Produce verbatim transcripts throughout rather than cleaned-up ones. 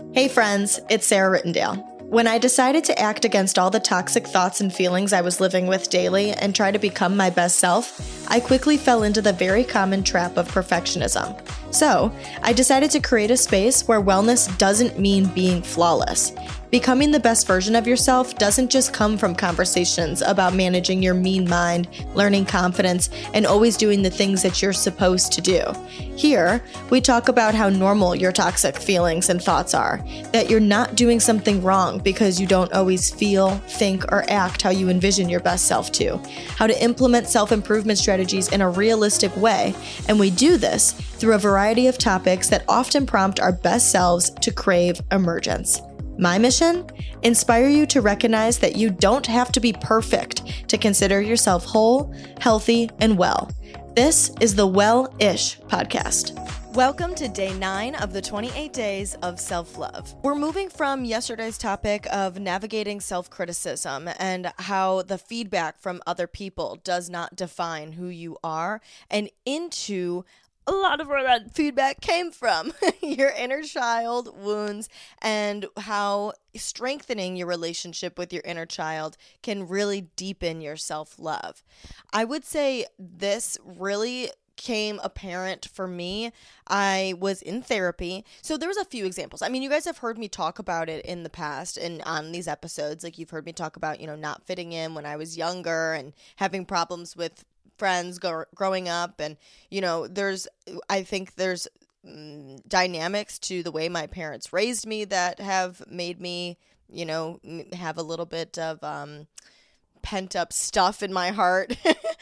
Hey friends, it's Sarah Rittendale. When I decided to act against all the toxic thoughts and feelings I was living with daily and try to become my best self, I quickly fell into the very common trap of perfectionism. So, I decided to create a space where wellness doesn't mean being flawless. Becoming the best version of yourself doesn't just come from conversations about managing your mean mind, learning confidence, and always doing the things that you're supposed to do. Here, we talk about how normal your toxic feelings and thoughts are, that you're not doing something wrong because you don't always feel, think, or act how you envision your best self to, how to implement self-improvement strategies in a realistic way, and we do this through a variety of topics that often prompt our best selves to crave emergence. My mission? Inspire you to recognize that you don't have to be perfect to consider yourself whole, healthy, and well. This is the Well-ish podcast. Welcome to day nine of the twenty-eight days of self-love. We're moving from yesterday's topic of navigating self-criticism and how the feedback from other people does not define who you are, and into a lot of where that feedback came from, your inner child wounds, and how strengthening your relationship with your inner child can really deepen your self-love. I would say this really came apparent for me. I was in therapy. So there was a few examples. I mean, you guys have heard me talk about it in the past and on these episodes. Like you've heard me talk about, you know, not fitting in when I was younger and having problems with friends go, growing up, and you know there's I think there's mm, dynamics to the way my parents raised me that have made me you know have a little bit of um pent up stuff in my heart.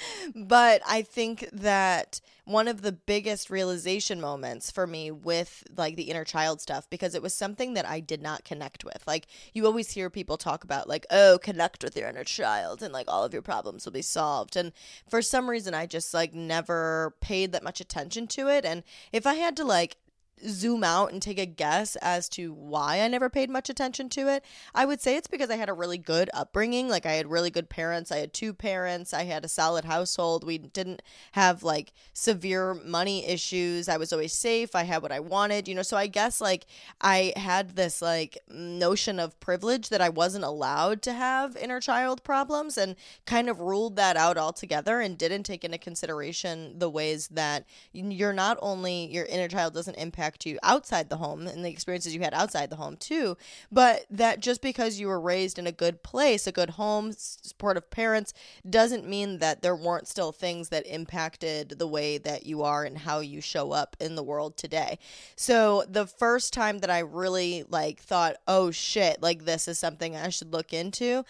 But I think that one of the biggest realization moments for me with like the inner child stuff, because it was something that I did not connect with. Like you always hear people talk about like, oh, connect with your inner child and like all of your problems will be solved. And for some reason, I just like never paid that much attention to it. And if I had to like zoom out and take a guess as to why I never paid much attention to it, I would say it's because I had a really good upbringing. Like I had really good parents. I had two parents. I had a solid household. We didn't have like severe money issues. I was always safe. I had what I wanted, you know, so I guess like I had this like notion of privilege that I wasn't allowed to have inner child problems, and kind of ruled that out altogether and didn't take into consideration the ways that you're not only your inner child doesn't impact you outside the home and the experiences you had outside the home too, but that just because you were raised in a good place, a good home, supportive parents, doesn't mean that there weren't still things that impacted the way that you are and how you show up in the world today. So the first time that I really like thought, oh shit, like this is something I should look into,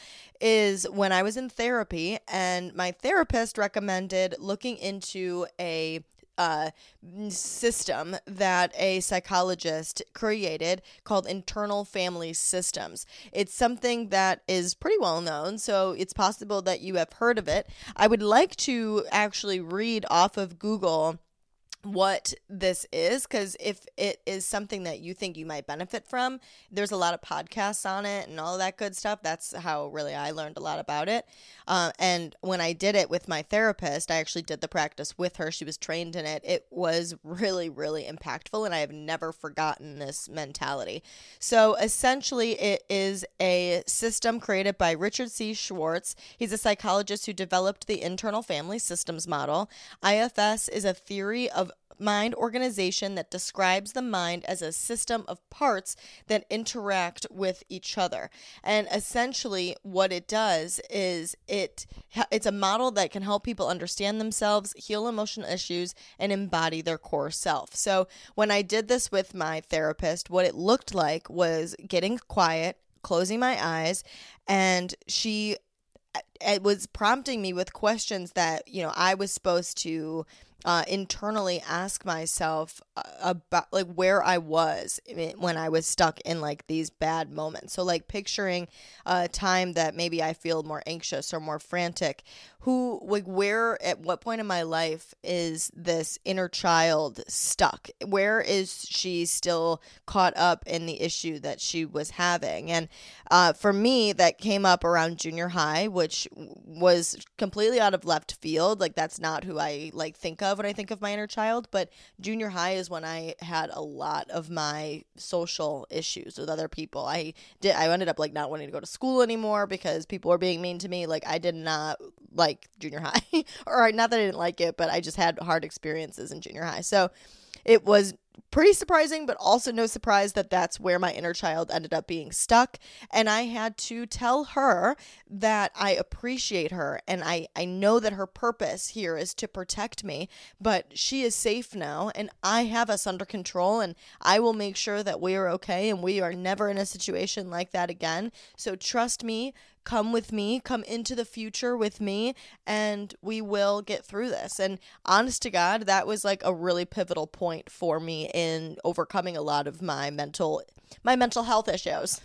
is when I was in therapy, and my therapist recommended looking into a Uh, system that a psychologist created called internal family systems. It's something that is pretty well known, so it's possible that you have heard of it. I would like to actually read off of Google what this is, because if it is something that you think you might benefit from, there's a lot of podcasts on it and all that good stuff. That's how really I learned a lot about it. Uh, and when I did it with my therapist, I actually did the practice with her. She was trained in it. It was really, really impactful, and I have never forgotten this mentality. So essentially, it is a system created by Richard C. Schwartz. He's a psychologist who developed the internal family systems model. I F S is a theory of mind organization that describes the mind as a system of parts that interact with each other. And essentially what it does is it it's a model that can help people understand themselves, heal emotional issues, and embody their core self. So when I did this with my therapist, what it looked like was getting quiet, closing my eyes, and she it was prompting me with questions that, you know, I was supposed to uh, internally ask myself uh, about like where I was when I was stuck in like these bad moments. So like picturing a time that maybe I feel more anxious or more frantic, who like where at what point in my life is this inner child stuck? Where is she still caught up in the issue that she was having? And uh, for me, that came up around junior high, which was completely out of left field. Like that's not who I like think of of when I think of my inner child, but junior high is when I had a lot of my social issues with other people. I did I ended up like not wanting to go to school anymore because people were being mean to me. Like, I did not like junior high, or not that I didn't like it, but I just had hard experiences in junior high. So it was pretty surprising, but also no surprise that that's where my inner child ended up being stuck. And I had to tell her that I appreciate her, and I, I know that her purpose here is to protect me, but she is safe now, and I have us under control, and I will make sure that we are okay, and we are never in a situation like that again. So trust me. Come with me, come into the future with me, and we will get through this. And honest to God, that was like a really pivotal point for me in overcoming a lot of my mental my mental health issues.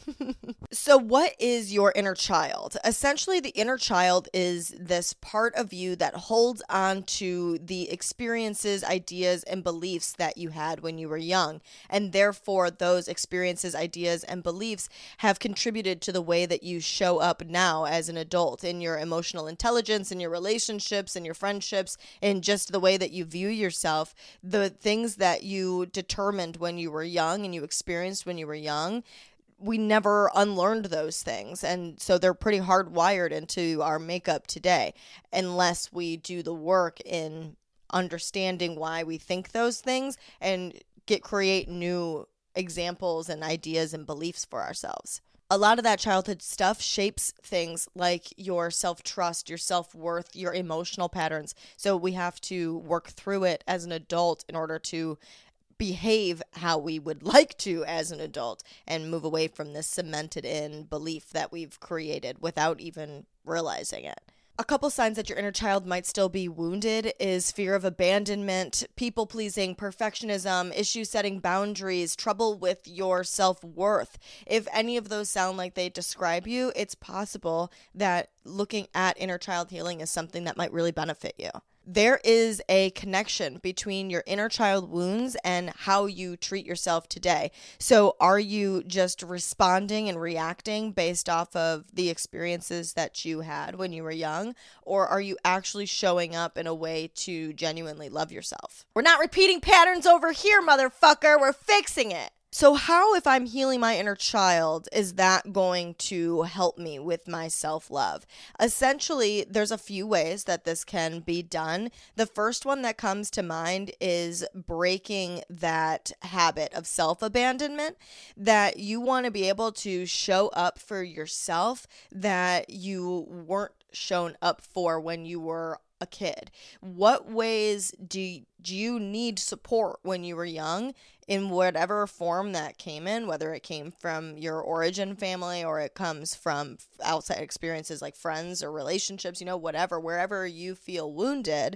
So what is your inner child? Essentially, the inner child is this part of you that holds on to the experiences, ideas, and beliefs that you had when you were young. And therefore, those experiences, ideas, and beliefs have contributed to the way that you show up now as an adult in your emotional intelligence, in your relationships, in your friendships, in just the way that you view yourself. The things that you determined when you were young and you experienced when you were young, we never unlearned those things. And so they're pretty hardwired into our makeup today, unless we do the work in understanding why we think those things and get create new examples and ideas and beliefs for ourselves. A lot of that childhood stuff shapes things like your self-trust, your self-worth, your emotional patterns. So we have to work through it as an adult in order to behave how we would like to as an adult and move away from this cemented in belief that we've created without even realizing it. A couple signs that your inner child might still be wounded is fear of abandonment, people-pleasing, perfectionism, issue setting boundaries, trouble with your self-worth. If any of those sound like they describe you, it's possible that looking at inner child healing is something that might really benefit you. There is a connection between your inner child wounds and how you treat yourself today. So are you just responding and reacting based off of the experiences that you had when you were young? Or are you actually showing up in a way to genuinely love yourself? We're not repeating patterns over here, motherfucker. We're fixing it. So how, if I'm healing my inner child, is that going to help me with my self-love? Essentially, there's a few ways that this can be done. The first one that comes to mind is breaking that habit of self-abandonment, that you want to be able to show up for yourself that you weren't shown up for when you were a kid. What ways do you, do you need support when you were young, in whatever form that came in, whether it came from your origin family or it comes from outside experiences like friends or relationships, you know, whatever, wherever you feel wounded,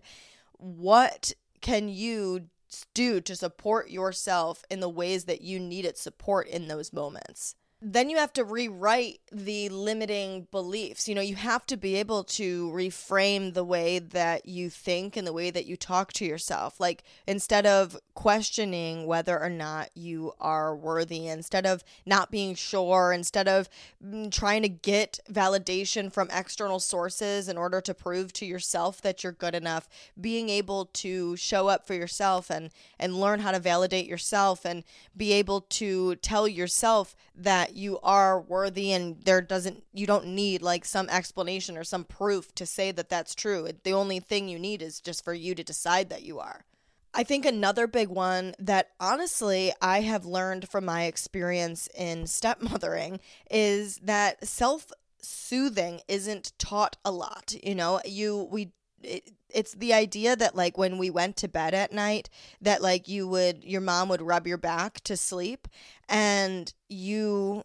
what can you do to support yourself in the ways that you needed support in those moments? Then you have to rewrite the limiting beliefs. You know, you have to be able to reframe the way that you think and the way that you talk to yourself. Like, instead of questioning whether or not you are worthy, instead of not being sure, instead of trying to get validation from external sources in order to prove to yourself that you're good enough, being able to show up for yourself and, and learn how to validate yourself and be able to tell yourself that you are worthy, and there doesn't you don't need like some explanation or some proof to say that that's true. The only thing you need is just for you to decide that you are. I think another big one that honestly I have learned from my experience in stepmothering is that self-soothing isn't taught a lot. You know, you we it, it's the idea that like when we went to bed at night that like you would your mom would rub your back to sleep, and you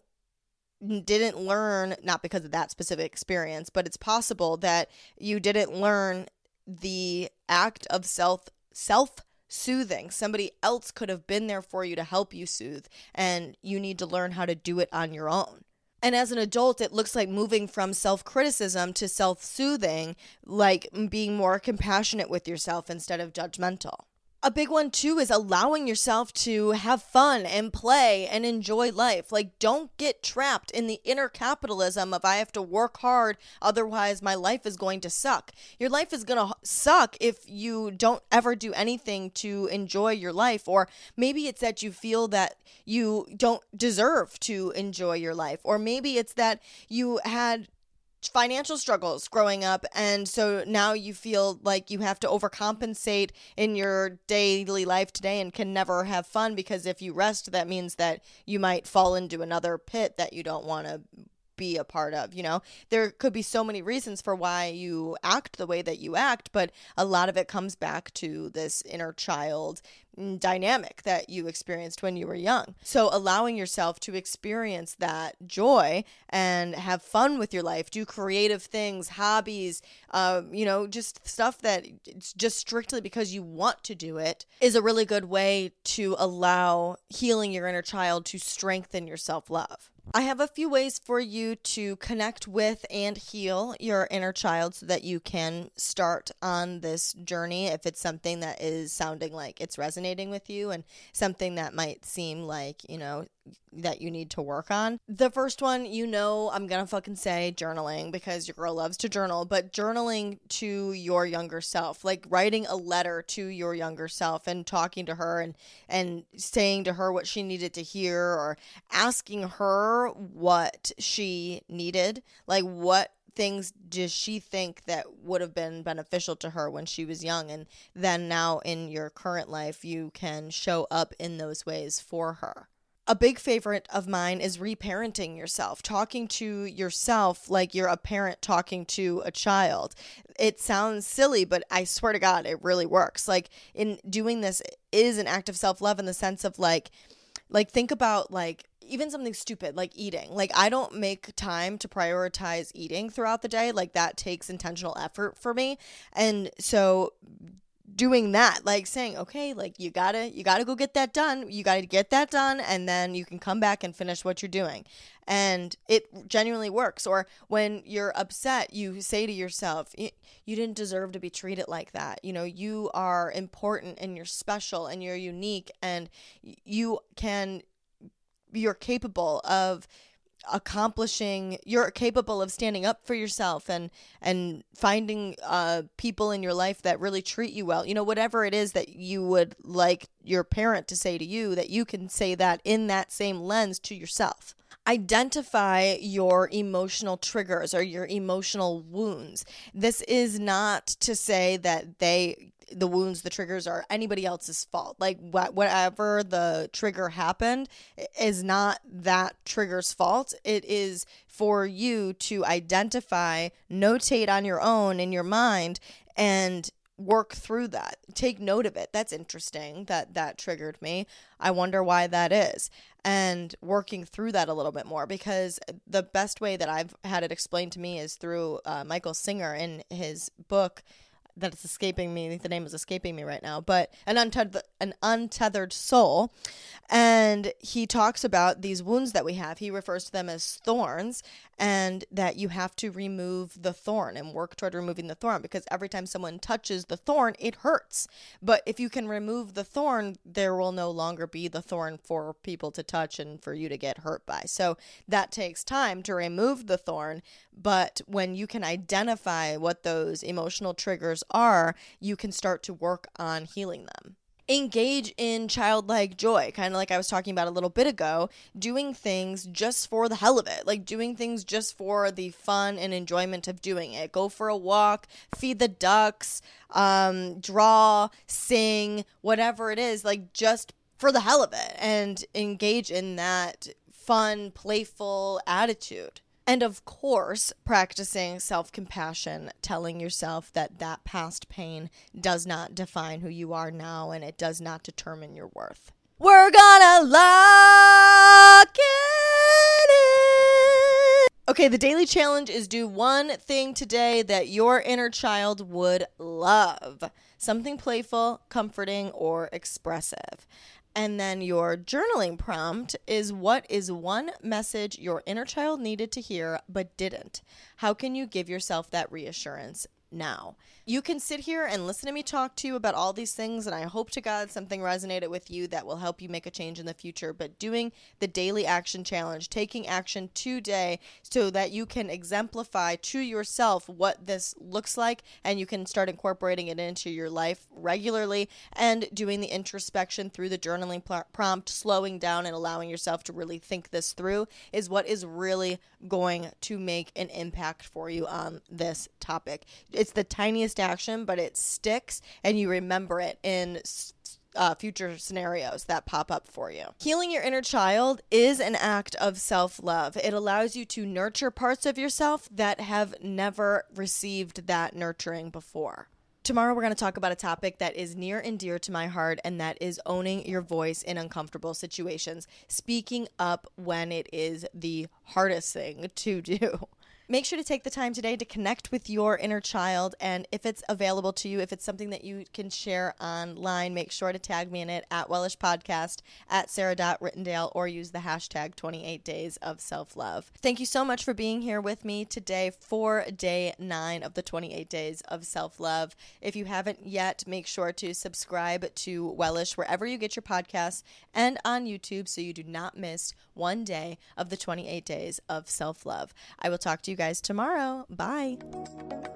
didn't learn, not because of that specific experience, but it's possible that you didn't learn the act of self self soothing. Somebody else could have been there for you to help you soothe, and you need to learn how to do it on your own. And as an adult, it looks like moving from self-criticism to self-soothing, like being more compassionate with yourself instead of judgmental. A big one too is allowing yourself to have fun and play and enjoy life. Like, don't get trapped in the inner capitalism of I have to work hard, otherwise my life is going to suck. Your life is going to suck if you don't ever do anything to enjoy your life. Or maybe it's that you feel that you don't deserve to enjoy your life. Or maybe it's that you had financial struggles growing up, and so now you feel like you have to overcompensate in your daily life today and can never have fun, because if you rest, that means that you might fall into another pit that you don't want to be a part of. You know, there could be so many reasons for why you act the way that you act, but a lot of it comes back to this inner child dynamic that you experienced when you were young. So allowing yourself to experience that joy and have fun with your life, do creative things, hobbies, um, you know, just stuff that it's just strictly because you want to do it, is a really good way to allow healing your inner child to strengthen your self-love. I have a few ways for you to connect with and heal your inner child so that you can start on this journey if it's something that is sounding like it's resonating with you and something that might seem like, you know, that you need to work on. The first one, you know, I'm gonna fucking say journaling, because your girl loves to journal, but journaling to your younger self, like writing a letter to your younger self and talking to her and, and saying to her what she needed to hear, or asking her what she needed, like what things does she think that would have been beneficial to her when she was young, and then now in your current life you can show up in those ways for her. A big favorite of mine is reparenting yourself, talking to yourself like you're a parent talking to a child. It sounds silly, but I swear to God, it really works. Like, in doing this is an act of self-love in the sense of like, like think about like even something stupid like eating. Like, I don't make time to prioritize eating throughout the day. Like, that takes intentional effort for me. And so doing that, like saying, okay, like you gotta, you gotta go get that done. You gotta get that done. And then you can come back and finish what you're doing. And it genuinely works. Or when you're upset, you say to yourself, you didn't deserve to be treated like that. You know, you are important and you're special and you're unique, and you can, you're capable of accomplishing, you're capable of standing up for yourself and and finding uh people in your life that really treat you well. You know, whatever it is that you would like your parent to say to you, that you can say that in that same lens to yourself. Identify your emotional triggers or your emotional wounds. This is not to say that they the wounds, the triggers are anybody else's fault. Like, wh- whatever the trigger happened is not that trigger's fault. It is for you to identify, notate on your own in your mind, and work through that. Take note of it. That's interesting that that triggered me. I wonder why that is. And working through that a little bit more, because the best way that I've had it explained to me is through uh, Michael Singer in his book that's escaping me. The name is escaping me right now, but an untethered, an untethered soul. And he talks about these wounds that we have. He refers to them as thorns, and that you have to remove the thorn and work toward removing the thorn, because every time someone touches the thorn, it hurts. But if you can remove the thorn, there will no longer be the thorn for people to touch and for you to get hurt by. So that takes time to remove the thorn. But when you can identify what those emotional triggers are, you can start to work on healing them. Engage in childlike joy, kind of like I was talking about a little bit ago, doing things just for the hell of it, like doing things just for the fun and enjoyment of doing it. Go for a walk, feed the ducks, um, draw, sing, whatever it is, like just for the hell of it, and engage in that fun, playful attitude. And of course, practicing self-compassion, telling yourself that that past pain does not define who you are now, and it does not determine your worth. We're gonna lock it in. Okay, the daily challenge is do one thing today that your inner child would love. Something playful, comforting, or expressive. And then your journaling prompt is, what is one message your inner child needed to hear but didn't? How can you give yourself that reassurance now? You can sit here and listen to me talk to you about all these things, and I hope to God something resonated with you that will help you make a change in the future. But doing the daily action challenge, taking action today so that you can exemplify to yourself what this looks like, and you can start incorporating it into your life regularly, and doing the introspection through the journaling pl- prompt, slowing down and allowing yourself to really think this through is what is really going to make an impact for you on this topic. It's the tiniest action, but it sticks and you remember it in uh, future scenarios that pop up for you. Healing your inner child is an act of self-love. It allows you to nurture parts of yourself that have never received that nurturing before. Tomorrow, we're going to talk about a topic that is near and dear to my heart, and that is owning your voice in uncomfortable situations, speaking up when it is the hardest thing to do. Make sure to take the time today to connect with your inner child, and if it's available to you, if it's something that you can share online, make sure to tag me in it at Wellish Podcast, at Sarah.Rittendale, or use the hashtag twenty-eight days of self-love. Thank you so much for being here with me today for day nine of the twenty-eight days of self-love. If you haven't yet, make sure to subscribe to Wellish wherever you get your podcasts and on YouTube so you do not miss one day of the twenty-eight days of self-love. I will talk to you guys tomorrow. Bye.